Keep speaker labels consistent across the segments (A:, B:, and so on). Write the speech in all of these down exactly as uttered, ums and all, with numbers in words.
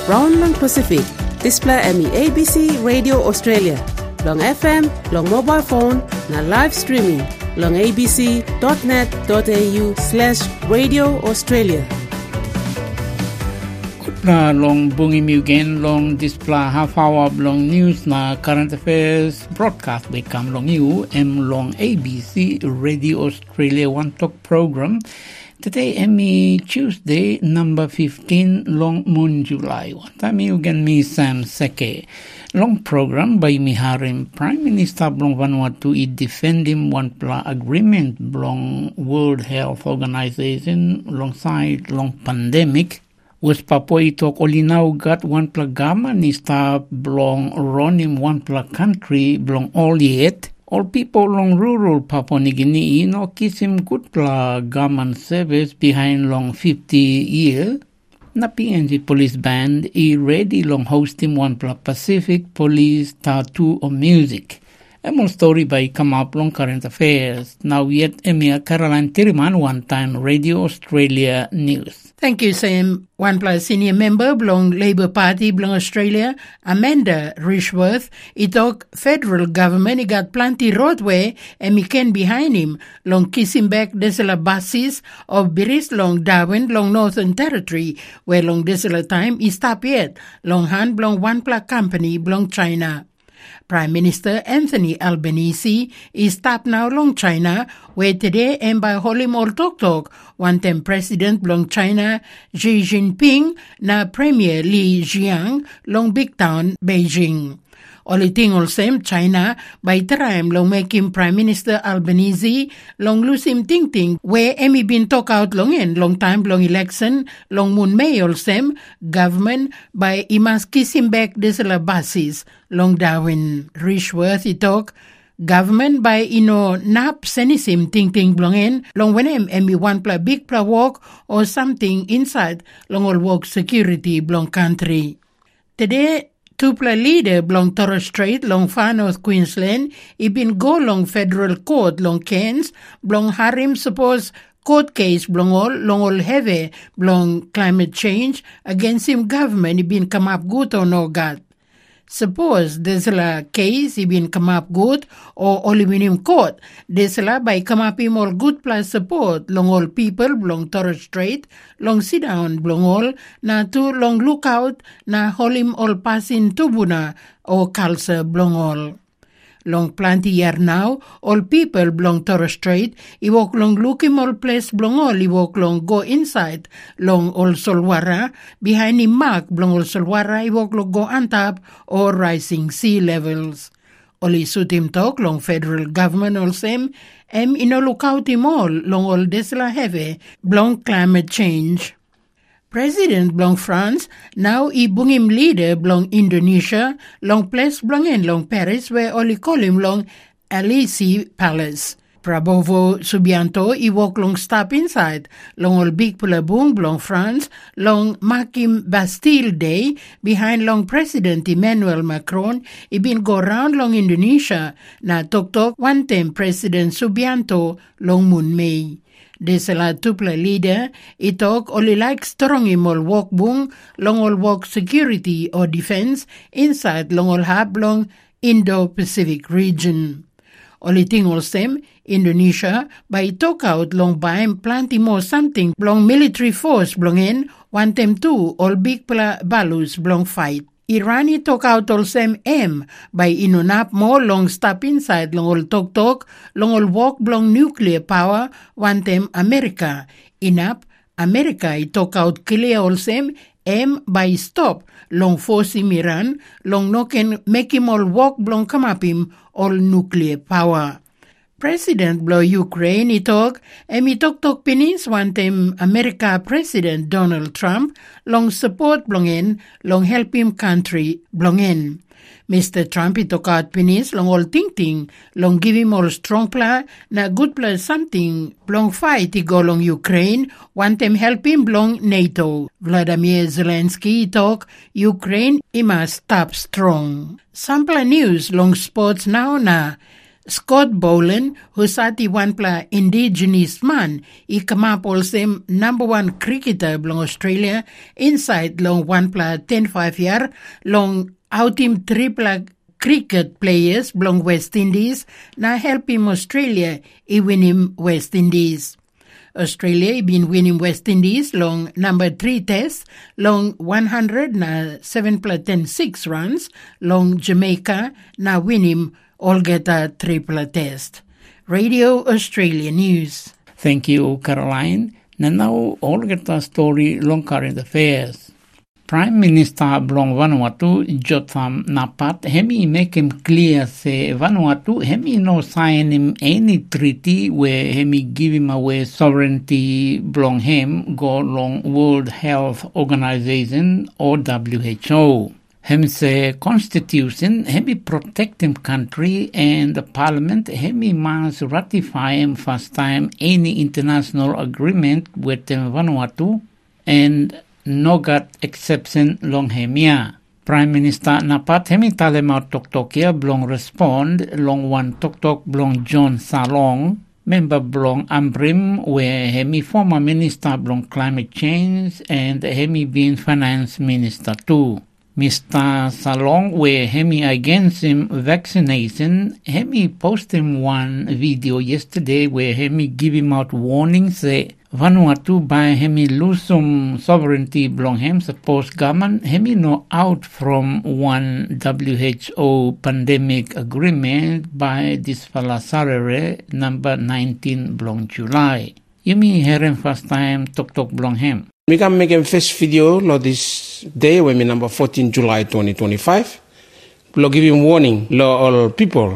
A: round lang Pacific. Display M E A B C Radio Australia. Long F M, long mobile phone, na live streaming. Long abc.net.au slash radio Australia.
B: Na long bungi miugen long display half hour long news na current affairs broadcast become long you em long A B C Radio Australia One Talk program. Today Emmy Tuesday number fifteen long moon July. One time miugen mi Sam Seke. Long program by Miharim Prime Minister Blong Vanuatu i defend him one pla agreement Blong World Health Organization alongside long pandemic. Was Papua itok olinaw gat one pla gama ni sta Blong ronim one pla country Blong all yet. All people long rural Papua New Guinea no kisim good pla gaman service behind long fifty year. Na P N G police band i ready long hosting one pla Pacific police tattoo or music. A more story by come up long current affairs. Now yet Emia Caroline Tiriman one time Radio Australia News.
C: Thank you, Sam. One plus senior member belong Labour Party belong Australia, Amanda Rishworth, he talk federal government, he got plenty roadway and he can behind him, long kissing back desala buses of Biris long Darwin, long Northern Territory, where long desala time he stop yet, long hand belong one plus company belong China. Prime Minister Anthony Albanese is stopped now long China, where today and by Holy Mall Tok Tok, one time President long China Xi Jinping na Premier Li Jiang long Big Town Beijing. Only thing all same China by time long make him Prime Minister Albanese long lose him ting ting where Emmy been talk out long in long time long election long moon May all same government by he must kiss him back desala buses long Darwin Rishworth he talk government by you know nap senisim ting ting blong in long when em Emmy one pla big pla walk or something inside long all walk security blong country. Today Tupla leader belong Torres Strait long Far North Queensland, he been go long federal court long Cairns, belong Harim suppose court case belong all long all heavy belong climate change against him government he been come up good or no God. Suppose there's a case he been come up good or aluminium court. There's a by come up him all good plus support long all people belong Torres Strait long sit down belong all na to long look out na holim all passing tubuna or calcer belong all. Long plenty year now, all people belong Torres Strait, I walk long look him all place belong all, I walk long go inside, long all Solwara, behind him mark belong all Solwara, I walk long go on top or rising sea levels. Only suit him talk long federal government all same, em in a look out him all, long all desla heavy, belong climate change. President belong France, now he bung him leader belong Indonesia, long place belong in long Paris where only call him long Elysee Palace. Prabowo Subianto he walk long stop inside, long all big pulabung belong France, long mark him Bastille Day, behind long President Emmanuel Macron, he been go round long Indonesia, na tok tok one time President Subianto long moon May. Desala tupla leader, he talk only like strong him all walk bung, long all walk security or defense inside long all hab long Indo-Pacific region. Only thing all same, Indonesia, by talk out long by plenty more something long military force belong in, one time two all big pla balus belong fight. Irani talk out all same M by inunap more long stop inside long all talk talk long all walk belong nuclear power one time America inap America I talk out clear all same M by stop long force him Iran long no can make him all walk belong come up him all nuclear power. President blow Ukraine he talk, and he talk talk pinis one time America President Donald Trump long support belong in, long help him country belong in. Mister Trump he talk out pinis long all ting ting, long give him all strong pla, na good pla something, long fight he go long Ukraine, one time help him belong NATO. Vladimir Zelensky he talk, Ukraine he must stop strong. Sample news long sports now na. Scott Boland, who sati one pla indigenous man, I kamapol sem number one cricketer belong Australia, inside long one pla ten five year, long out him triple cricket players belong West Indies, na help him Australia, I win him West Indies. Australia been winning West Indies long number three test, long one hundred na seven pla ten six runs, long Jamaica na win him all get a triple test. Radio Australia News.
B: Thank you, Caroline. And now all get a story long current affairs. Prime Minister Blong Vanuatu, Jotham Napat, hemi make him clear say Vanuatu, hemi no sign him any treaty where hemi give him away sovereignty Blong him go long World Health Organization or W H O. Hem say constitution hemi protect him country and the parliament hemi must ratify him first time any international agreement with Vanuatu and no got exception long hemia. Prime Minister Napat hemi talema tok tokia blong respond long one tok tok blong John Salong member blong Ambrim where hemi former minister blong climate change and hemi being finance minister too. Mister Salong where hemi against him vaccination, hemi post him one video yesterday where hemi give him out warnings say Vanuatu by hemi lose some sovereignty belong him suppose government hemi no out from one W H O pandemic agreement by this falasarere number nineteen belong July. You mean hearing first time tok tok belong him.
D: We can make a first video lo this day when we number fourteen July twenty twenty-five. Lo give him warning lo all people.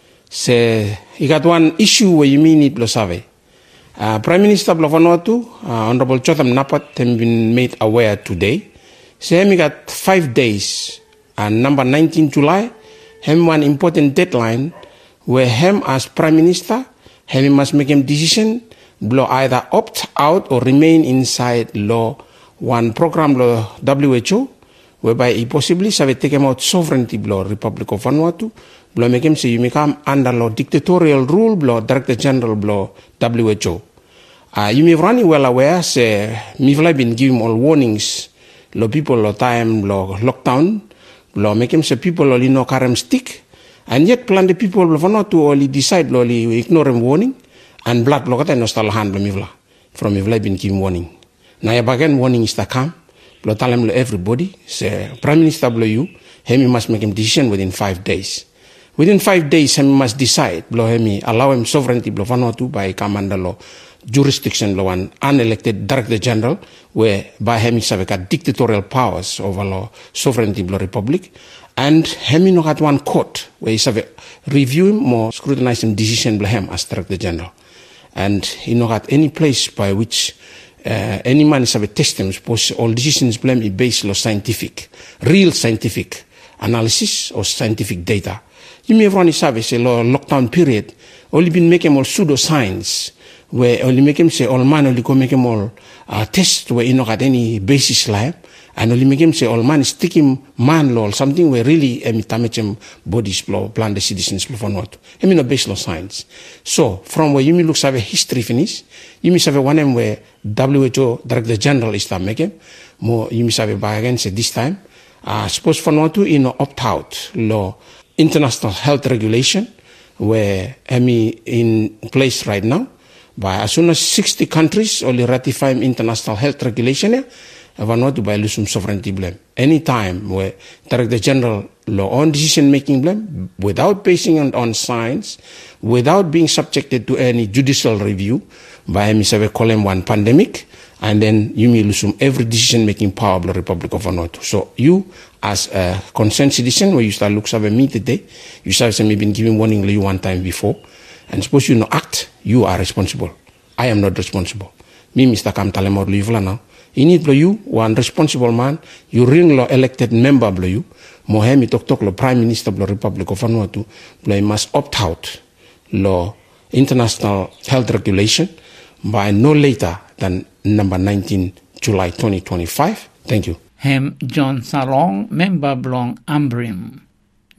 D: Say you got one issue where you mean it lo save. Uh, Prime Minister of Vanuatu, uh, Honorable Jotham Napat, has been made aware today. Say we got five days and number nineteen July, him one important deadline where him as Prime Minister, him must make a decision blow either opt out or remain inside law one program law W H O whereby he possibly have taken out sovereignty law Republic of Vanuatu blow make him say you become under law dictatorial rule blow Director General blow W H O. Uh, you may run well aware say me have been giving all warnings law people law time law lockdown law make him say people only no carem stick and yet plan the people of Vanuatu only decide law ignore him warning. And black block no stall hand mivla from mivla been given warning. Now ya bagan warning is to come. Blow tell him everybody say Prime Minister blow you him must make him decision within five days. Within five days him must decide blow him allow him sovereignty blow Vanuatu by commander law jurisdiction law one unelected Director General where by him have got dictatorial powers over law sovereignty blow republic and him no got one court where he have review him more scrutinize him decision blow him as Director General. And he not got any place by which uh, any man is have a testimony, suppose all decisions blame is based on scientific, real scientific analysis or scientific data. You may run a service, a lockdown period, only been making all pseudoscience, where only make him say all man only go make him all uh, test where he not got any basis lab, and only make him say all man stick him man law something where really emitamechem bodies blow plan the citizens blow for not. I mean no based on science. So from where you may look have a history finish, you may have a one where W H O Director General is that making more you may have a by again say this time. Uh suppose for not to in opt out law international health regulation where I mean in place right now. By as soon as sixty countries only ratify international health regulation, Vanuatu by lose some sovereignty blame. Any time where Director General law on decision making blame without basing on, on science, without being subjected to any judicial review, by Mister Colem one pandemic, and then you may lose some every decision making power of the Republic of Vanuatu. So you as a concerned citizen, where you start looks have a me today, you start saying been giving warning you one time before. And suppose you no act, you are responsible. I am not responsible. Me, Mister Kam Talemor Livla now. You need blow you, one responsible man, you ring law elected member blow you, Mohemi tok tok lo Prime Minister blow Republic of Vanuatu, blow you must opt out law international health regulation by no later than number nineteen July twenty twenty-five. Thank you.
B: Hem John Salong, member blong Ambrim.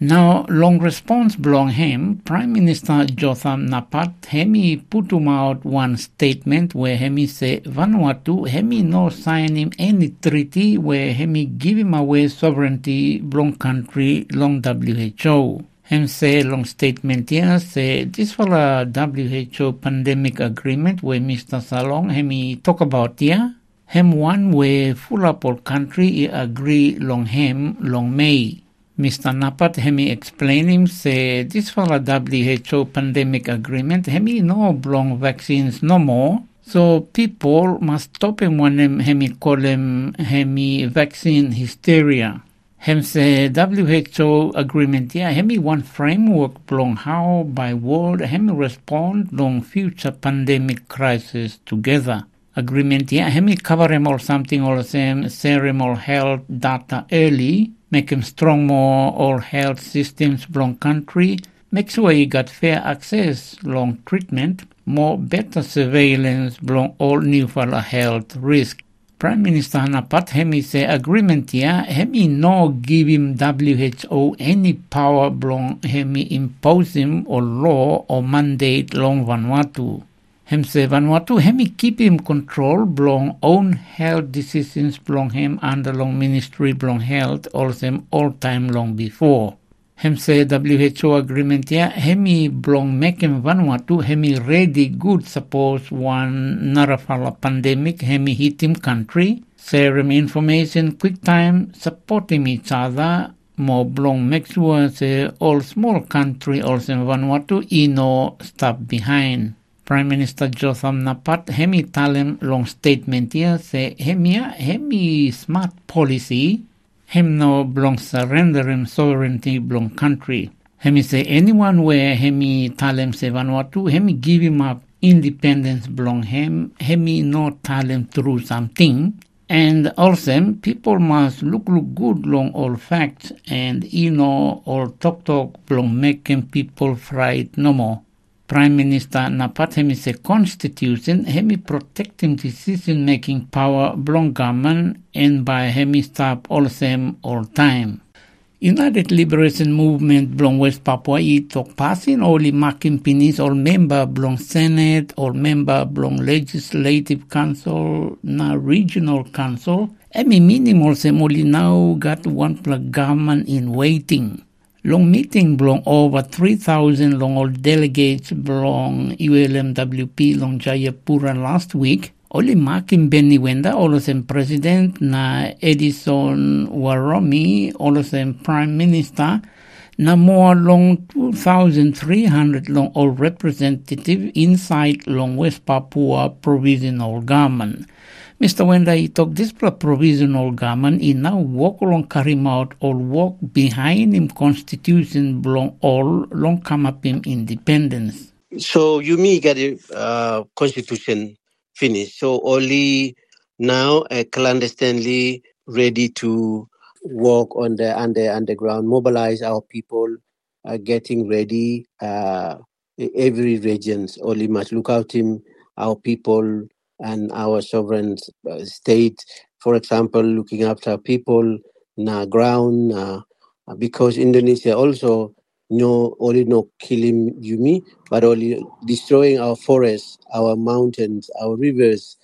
B: Now, long response belong him, Prime Minister Jotham Napat, hemi put him out one statement where hemi say Vanuatu hemi no sign him any treaty where hemi give him away sovereignty belong country long W H O. Hem say long statement here say this for a W H O pandemic agreement where Mister Salong hemi talk about here. Hem one where full up all country agree long hem long May. Mister Napat hemi explain him say this for a W H O pandemic agreement hemi no belong vaccines no more. So people must stop him when him hemi call him hemi vaccine hysteria. Hem say W H O agreement yeah hemi one framework belong how by world hemi respond long future pandemic crisis together. Agreement yeah hemi cover him or something or the same share him all health data early. Make him strong more all health systems belong country. Make sure he got fair access long treatment. More better surveillance belong all new for health risk. Prime Minister Napat hemi say agreement here hemi no give him W H O any power belong hemi impose him or law or mandate long Vanuatu. Hem say Vanuatu hemi keep him control belong own health decisions belong him under long ministry belong health also all time long before. Hem say W H O agreement here hemi belong make him Vanuatu hemi ready good suppose one narafala pandemic hemi hit him country. Share him information quick time supporting each other. More belong make sure say all small country also Vanuatu he no stop behind. Prime Minister Jotham Napat hemi tell him long statement here say hemi hemi smart policy hem no belong surrender him sovereignty belong country. Hemi say anyone where hemi tell him say Vanuatu hemi give him up independence belong him hemi no tell him through something. And also people must look look good long all facts and you know all talk talk belong making people fright no more. Prime Minister Napat hemi say constitution hemi protecting decision making power belong government and by hemi stop all same all time. United Liberation Movement belong West Papua i talk passing only making pinis all member belong Senate all member belong Legislative Council na Regional Council hemi minimal same only now got one plug government in waiting. Long meeting belong over three thousand long old delegates belong U L M W P long Jayapura last week. Only Markin Benny Wenda, all of them president, na Edison Waromi, all of them prime minister, na more long two thousand three hundred long old representative inside long West Papua provisional government. Mister Wenda, he took this provisional government, he now walk along Karim out or walk behind him constitution belong all long come up him independence.
E: So you may get a uh, constitution finished. So only now uh, clandestinely ready to work on the under underground, mobilize our people, uh, getting ready. Uh, every regions only must look out him our people and our sovereign uh, state. For example, looking after people na ground uh, because Indonesia also no only no killing Yumi, but only destroying our forests, our mountains, our rivers,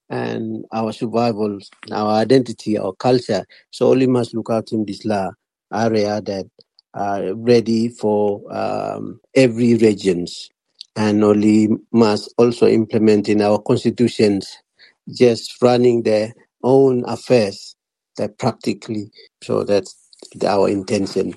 E: and our survival, our identity, our culture. So only must look out in this la area that are ready for um, every regions, and only must also implement in our constitutions, just running their own affairs that practically. So that's our intention.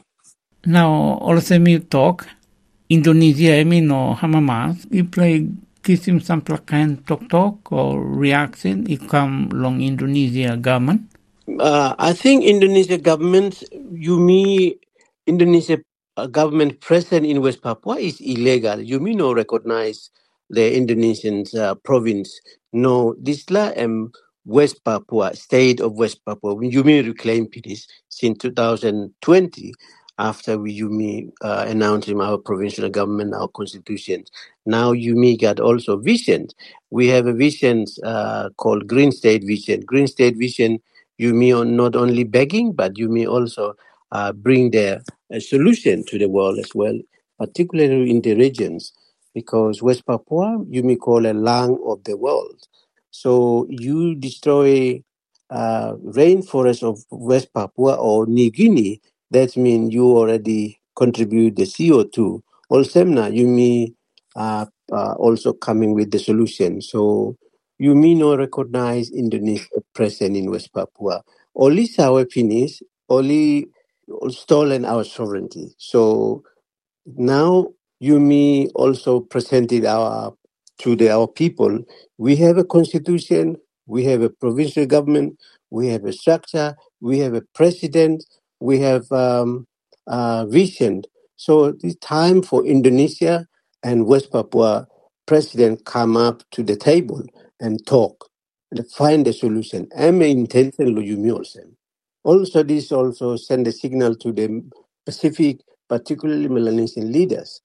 B: Now, also me talk, Indonesia, I mean, no, hamamas, you play, give him some kind talk talk or reaction, it come along Indonesia government?
E: Uh, I think Indonesia government, you mean Indonesia uh, government present in West Papua is illegal. You mean no recognize the Indonesian uh, province. No, this la um, West Papua, state of West Papua, you mean reclaim peace since two thousand twenty. After we Yumi uh, announcing our provincial government, our constitution. Now Yumi got also visions. We have a vision uh, called Green State Vision. Green State Vision, Yumi on not only begging, but Yumi also uh, bring their uh, solution to the world as well, particularly in the regions, because West Papua, you may call a lung of the world. So you destroy uh, rainforest of West Papua or New Guinea, that means you already contribute the C O two. Also, you may uh, uh, also coming with the solution. So you may not recognize Indonesia present in West Papua. Only our finish, only stolen our sovereignty. So now you may also presented our to the, our people. We have a constitution, we have a provincial government, we have a structure, we have a president, we have um, uh, vision. So it's time for Indonesia and West Papua president come up to the table and talk and find a solution. I'm intention you may also. Also, this also send a signal to the Pacific, particularly Melanesian leaders.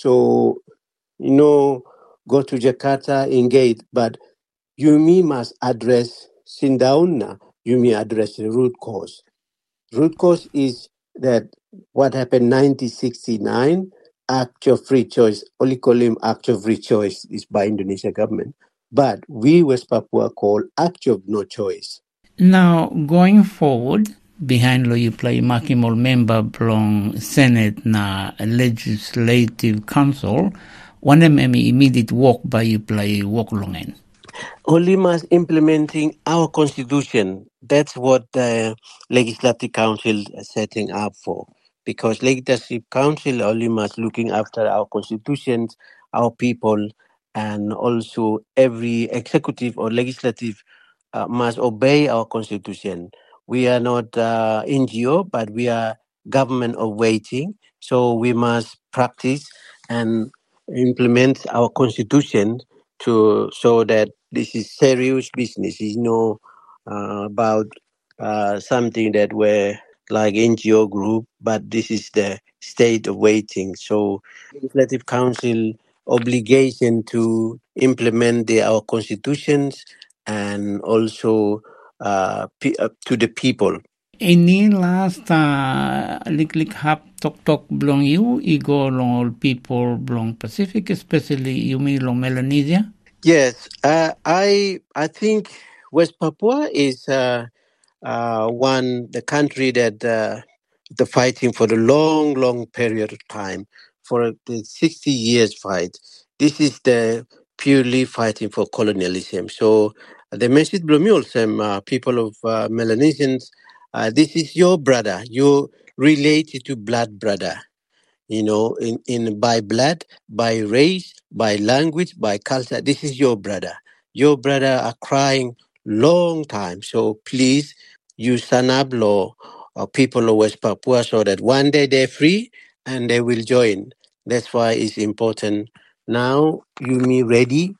E: So, you know, go to Jakarta, engage, but you may must address Sindauna, you may address the root cause. Root cause is that what happened nineteen sixty-nine, act of free choice, only call him act of free choice is by Indonesia government. But we West Papua call act of no choice.
B: Now, going forward, behind lo you play makimol member belong Senate na Legislative Council, one of them immediate work by you play work longen.
E: Only must implementing our constitution. That's what the Legislative Council is setting up for. Because Legislative Council only must looking after our constitutions, our people, and also every executive or legislative uh, must obey our constitution. We are not uh, N G O, but we are government of waiting. So we must practice and implement our constitution to so that this is serious business. It's no uh, about uh, something that we're like N G O group, but this is the state of waiting. So Legislative Council obligation to implement the, our constitutions and also uh, p- uh, to the people.
B: Ini last uh, lik lik hap tok tok belong you, igo long all people belong Pacific, especially you mean long Melanesia?
E: Yes, uh, I I think West Papua is uh, uh, one the country that uh, the fighting for the long, long period of time for the sixty years fight. This is the purely fighting for colonialism. So the message Blumul, some uh, people of uh, Melanesians, uh, this is your brother. You're related to blood brother. You know, in, in by blood, by race, by language, by culture. This is your brother. Your brother are crying long time. So please, you stand up, law, or people of West Papua, so that one day they're free and they will join. That's why it's important. Now you me ready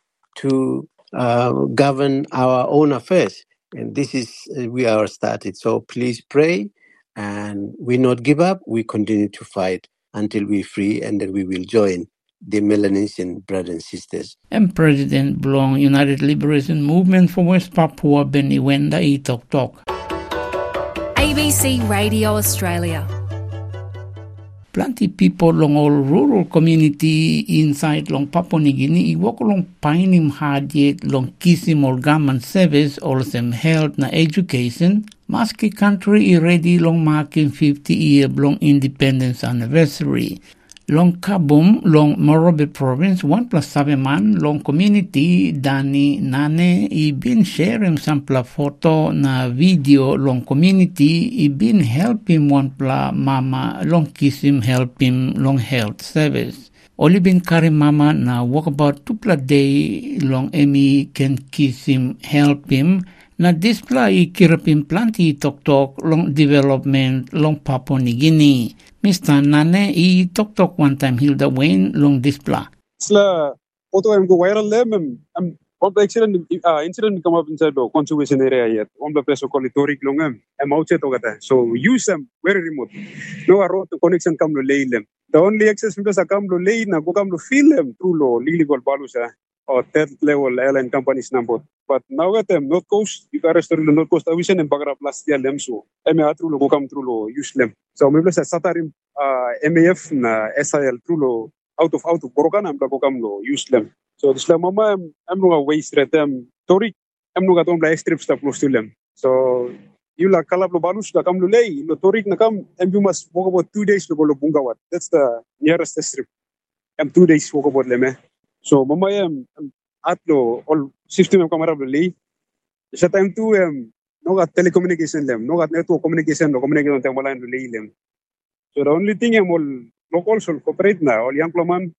E: to uh, govern our own affairs, and this is uh, we are started. So please pray, and we not give up. We continue to fight until we're free, and then we will join the Melanesian brothers and sisters.
B: And President belong United Liberation Movement for West Papua Beni Wenda I Tok Tok.
F: A B C Radio Australia.
B: Plenty people long all rural community inside long Papua New Guinea, I walk along Painim Hadiet long Kisim or government service or some health na education. Maski country is ready long marking fifty year long independence anniversary. Long Kabum, long Morobe province, one plus seven man, long community, Dani Nane, I been sharing sample photo na video long community, I been helping one pla mama, long kiss him, help him, long health service. Only been carry mama na walk about two pla day, long Emmy can kiss him, help him. Na display kirapin planti tok tok long development long Papua New Guinea. Mister Nane I tok tok one time Hilda Wayne long display.
G: Sla photo am go viral lem am on the accident uh, incident come up inside the conservation area yet. On the place call it Torik long am am out to gata. So use them very remote. No road to connection come to lay them. The only access because I come to lay na go come to feel them through lo legal balusa. or third level airline companies number. But now at them North Coast, you can restore the North Coast aviation and Bagrap last year them so. M A through lo come through lo use them. So maybe say Satarim uh M A F na S I L through lo out of out of Borokan am go come lo use them. So this la mama am no waste rate them Tori am no gatom la strip stuff lo still them. So you la kalap lo balus la kam lo lay lo Torik na kam and you must walk about two days to go lo Bungawat. That's the nearest strip. I'm two days walk about leme. So mama am atlo all system am kamera lo lay. Sa time tu um no got telecommunication them, no got network communication, no communication them wala lo lay them. So the only thing am all local sol cooperate na all young man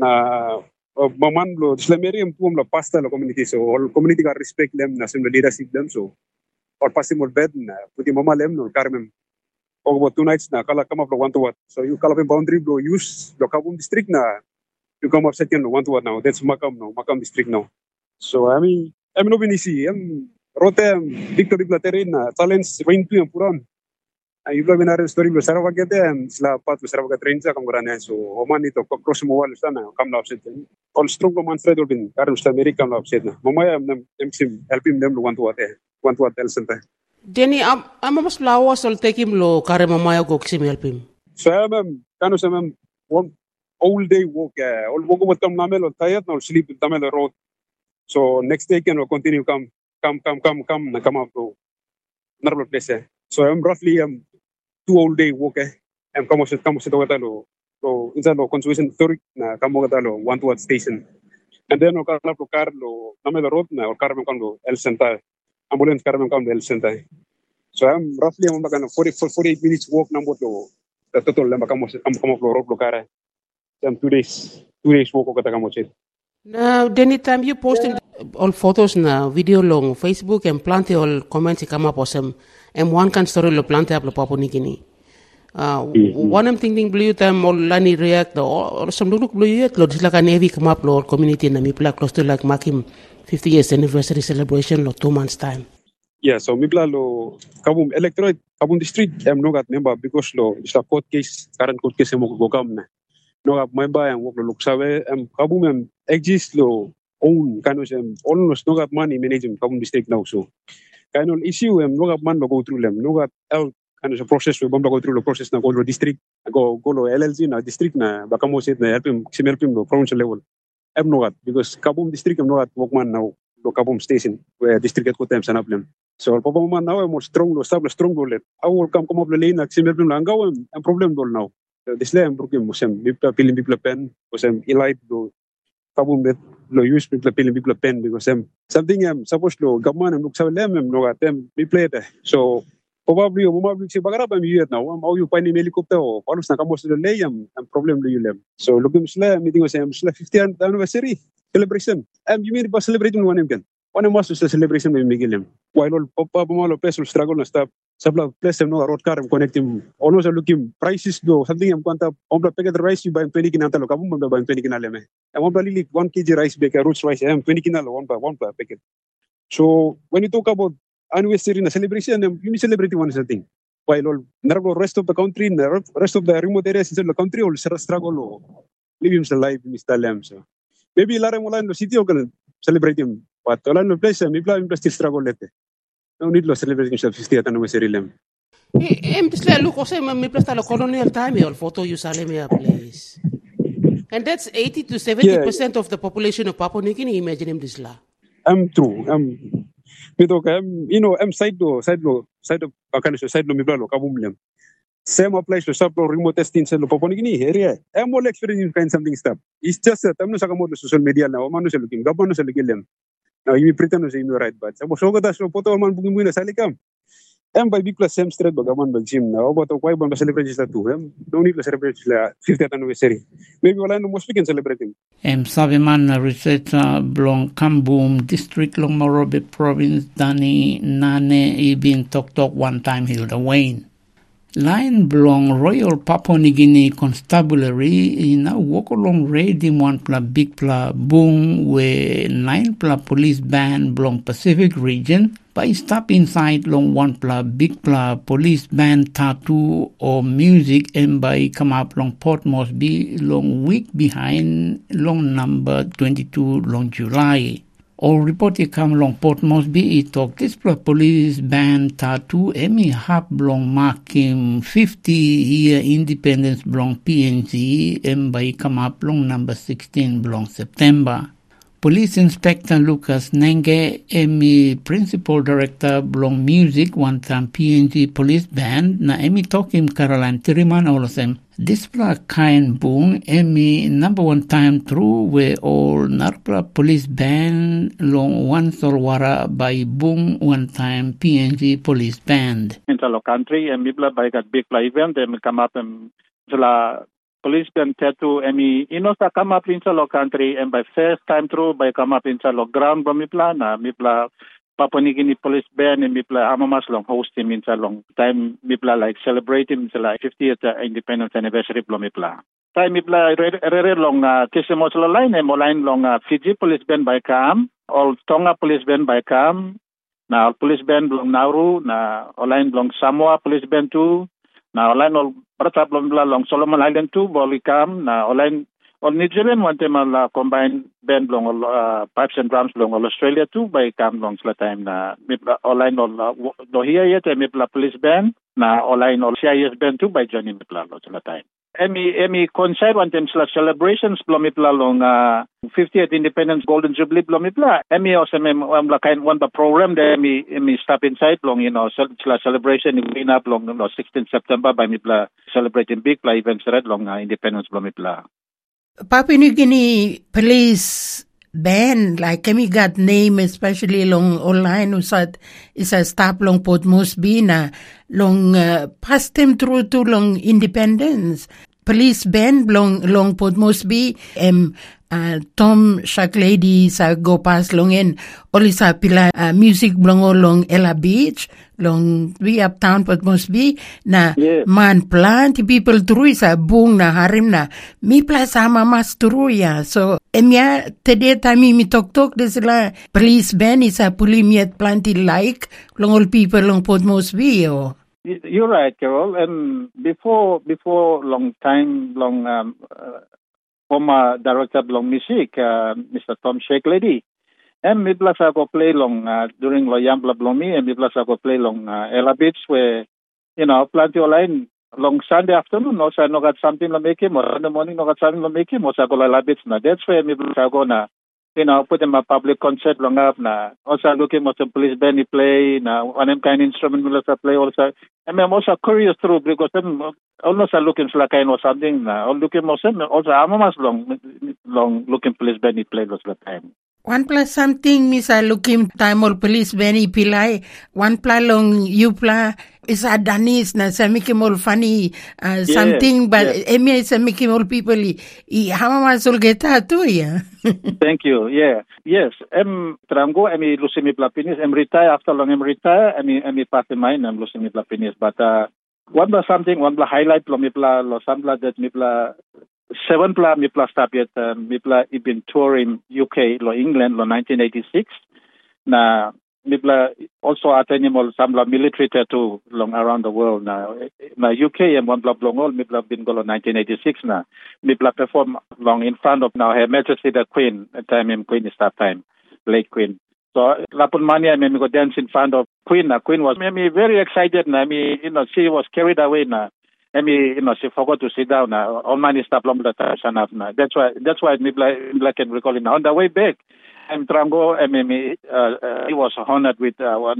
G: na uh, maman lo islameri am tu am la pasta lo community so all community got respect them na sim leadership them so or possible bed na puti mama lem no karmem og about two nights na kala come up lo one to what so you kala boundary lo use lo kabum district na you come up second lo one to what now that's makam no makam district now so I mean I'm no binisi am rote am victory platerin na challenge win tu am puran ay ibla binar story lo sarwa gete am sla pat lo sarwa train sa kam grana so oman ito cross mo wal sana kam la upset all strong man thread bin karum sta america la upset na mama am am sim help him them lo one to what one to what else center
A: Denny, am am mas lawas sol take him lo kare mamaya go ksim help him.
G: So am kano sa am one all day walk uh, all walk about tam namel tayat no sleep tamel road. So next day can continue come come come come come na come up to normal place. So I'm roughly um two all day walk eh. I'm come sa come sa to lo lo insa lo conservation theory na come to lo one to one station. And then no kala pro car lo namel road na or car me come el center. Ambulance car me come el center. So I'm roughly I'm like forty forty-eight minutes walk number to the total lamba come come come lo road lo car. I'm two days two days walk ko kata kamo chet.
A: Now, Denny, time you posting all photos na video long Facebook and plenty all comments come up awesome and one can story lo plenty up lo Papua New Guinea. Uh, mm-hmm. One I'm thinking blue time all lani react or some look blue yet lo like a navy come up lo community na mi pla close to like mark him fifty years anniversary celebration lo two months time.
G: Yeah, so mi pla lo kabum electorate kabum district am no got member because lo is a court case current court case mo go kam na. No got member and work lo luksawe am kabum am exist lo own kind of um, almost no got money managing kabum district now so kind of issue am no got man lo go through them no got el kind of process we bomba go through the process na go lo district go go lo L L C na district na bakamo set na help him sim help him lo provincial level am no got because kabum district am no got work man now lo kabum station where district at ko time sanap lem so papa man now am strong lo stable strong lo let I will come come up lo lane na sim help him lang gaw am problem dol now this lem broken musem bipla pilim bipla pen musem elite do kabum bet lo use bipla pilim bipla pen because am something am supposed lo government am look sa lem am no got them we play it so probably o mama si bagara ba mi yet now am au you find in helicopter o palos na kamo sa lay am am problem lo yulem so look him sla meeting was am sla fiftieth anniversary celebration am you mean ba celebrating one am kan one was to celebration with migilem while all papa malo peso struggle na stop sabla place no road car am connecting almost looking prices do something am kwanta ombla packet rice you buy twenty kinanta lo kabum ba twenty kinaleme am ombla lili one kilogram rice bag roots rice am twenty kinalo one by one per packet so when you talk about anniversary na celebration you mean celebrating one thing while all the rest of the country the rest of the remote areas in the country all struggle living the life in Islam so maybe lara mo lang no city o kan celebrating but all no place mi pla mi still struggle lete no need lo celebrating sa fiftieth anniversary lem
A: em tisla look ose mi pla lo colonial time all photo you sale me a place and that's eighty to seventy percent yeah. Of the population of Papua New Guinea imagine him this la
G: I'm true I'm Pero um, you know, I'm side lo, side lo, side of bakano side lo mi bla lo kabum lem. Same applies to sub lo remote testing sa lo Papua New Guinea area. I'm more experiencing kind something stuff. It's just that I'm no sa kamo social media na o mano sa looking, gabano sa looking lem. Now you pretend no sa imo right but. Sabo so gata so poto man bugin mo na sa likam. I'm by big plus same straight bagaman bag gym na. O bato kwai bang celebrate sa tu. Em no need to celebrate la fiftieth anniversary. Maybe wala no mo speaking celebrating.
B: Em sabi man na research blong Kambum district long Morobe province dani nane ibin tok tok one time Hilda Wayne. Line belong Royal Papua New Guinea Constabulary in a walk along raid in one pla big pla boom where nine pla police band belong Pacific region By stop inside long one pla big pla police band tattoo or music and by come up long Port Moresby long week behind long number twenty-two long July. All reported come long Port Moresby it talk this pla police band tattoo emi hap long marking fifty year independence long P N G and by come up long number sixteen long September. Police Inspector Lucas Nenge, Emi Principal Director Blong Music, one time P N G Police Band, na Emi Tokim Caroline Tiriman Olosem. This pla kain bung, Emi number one time through where all Narpla Police Band long one solwara by bung one time P N G Police Band.
H: In the country, Emi bla by that big play event, Emi come up and police band tattoo emi inosa come up in the country and by first time through by come up in the ground from mipla na mipla Papua New Guinea police band and mipla hamamas long host him in the long time mipla like celebrate him the like fiftieth independence anniversary from mipla. Time mipla re long testimos line and line long Fiji police band by Kam, all Tonga police band by Kam, now police band long Nauru, na line long Samoa police band too. Na online all pertap long Solomon Island too, Bolikam, na online all New Zealand one time la combined band long uh, pipes and drums long all Australia too by Kam long sla time na online all do here yet mipla police band na online all C I S band too by Johnny mipla lo sla time. Emi emi concert one time sla celebrations blomipla long uh, fiftieth Independence Golden Jubilee blomipla. Emi also mem la kind one the program there emi emi stop inside long you know sla celebration in up long no sixteenth September by mipla celebrating big play events red long uh, Independence blomipla.
C: Papua New Guinea police band like kami got name especially long online usad is a stop long Port Moresby na long uh, pass them through to long independence police band long long Port Moresby um uh, Tom Shaklady sa go pass long en oli sa pila uh, music blong long Ella Beach long we uptown Port Moresby na yeah. Man plant people through sa bung na harim na mi plus sama mas through ya so emya tede tami mi tok tok de sila police band is a pulimiet planti like long all people long Port Moresby oh.
H: You're right, Carol. And before before long time, long um, uh, former director of long music, uh, Mister Tom Shaklady, and me plus I go play long uh, during lo Yambla Blomi, and me plus I go play long uh, Ella Beach where you know plenty of line long Sunday afternoon. Also, I no got something to make him, or in the morning no got something to make him. Also, I go Ella Beach na. That's where me plus I go na. You know, put in a public concert long up na. Also looking at some police band play na one kind of instrument will also play also. And I'm also curious through because I'm almost looking like kind of something na. All looking also also I'm almost long long looking police band play also the time.
C: One plus something misa looking time or police band pilai one pla long you pla is a danis na sa mikimol funny uh, yeah, something but yeah. Emi is a mikimol people i, i hama masul geta tu ya.
H: Thank you. Yeah. Yes. Em trango emi lusimi plapinis em retire after long em retire emi emi pass mine em lusimi plapinis but uh, one plus something one plus highlight lo mi pla lo sambla that mi pla seven pla mi pla stop yet uh, mi pla I been touring U K lo England lo nineteen eighty-six na mi pla also attending all some military tattoo long around the world na na U K and one pla long all mi pla been go lo nineteen eighty-six na mi pla perform long in front of now Her Majesty the Queen at time in Queen is that time late Queen. So lapun mania I mean go dance in front of Queen na Queen was maybe very excited na I mean you know she was carried away na I mean, you know, she forgot to sit down. Uh, all money stop long the time. That's why. That's why me like can recall it. On the way back, I'm Trango. I mean, uh, uh, he was honored with uh, one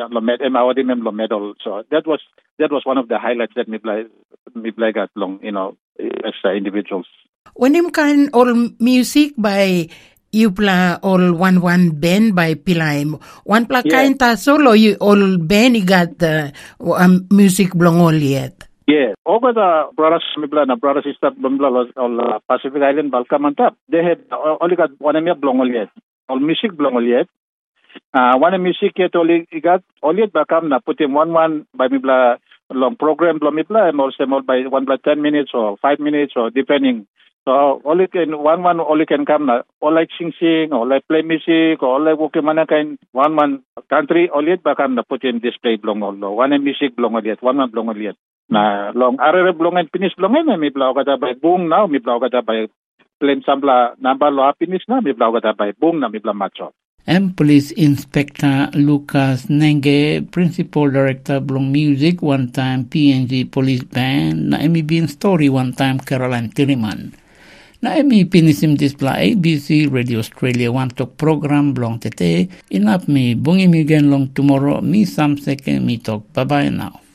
H: medal. So that was that was one of the highlights that me play me play got long. You know, as uh, individuals.
C: When you can all music by you play all one one band by Pilaim. One play yeah. Kind of solo. You all band got the uh, um, music blong all yet.
H: Yeah, over the brothers, na brother sister, all Pacific Island, Balkamantap. They had only got one of blong yet, all music blong yet. Uh, one music yet only got only Bakam na put him one one by Mibla long program blomibla and also more by one by ten minutes or five minutes or depending So only can one one only can come na all like sing sing or like play music or like okay mana kind one one country only bakam na put in display blong all one music blong all one one blong all na long are blong and finish blong na mi blau kata by boom now mi blau kata by plain sambla number lo finish na mi blau kata by boom na mi blau macho.
B: And Police Inspector Lucas Nenge, Principal Director Blong Music, one time P N G Police Band, na emi bin story one time Caroline Tiriman. Na emi pinisim display A B C Radio Australia one talk program Blong Tete, inap mi bungi mi gen long tomorrow, mi sam second mi talk. Bye bye now.